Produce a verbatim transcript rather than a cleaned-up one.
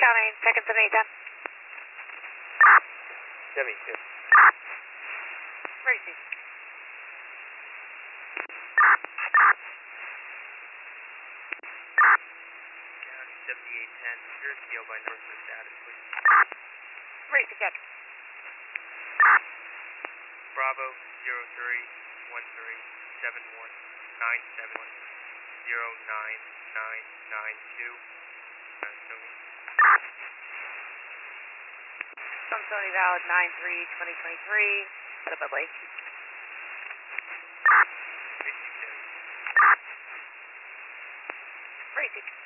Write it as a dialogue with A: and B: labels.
A: County, second seventy ten.
B: seventy-two.
A: Racing.
B: County seventy-eight ten, your C O by Northwest status, please.
A: Racing check.
B: Bravo zero three one three seven one nine seven one zero nine nine nine two. Uh, Sony.
A: From Sony valid nine three twenty twenty-three. Set up at Lake.
B: fifty-two.
A: Racing.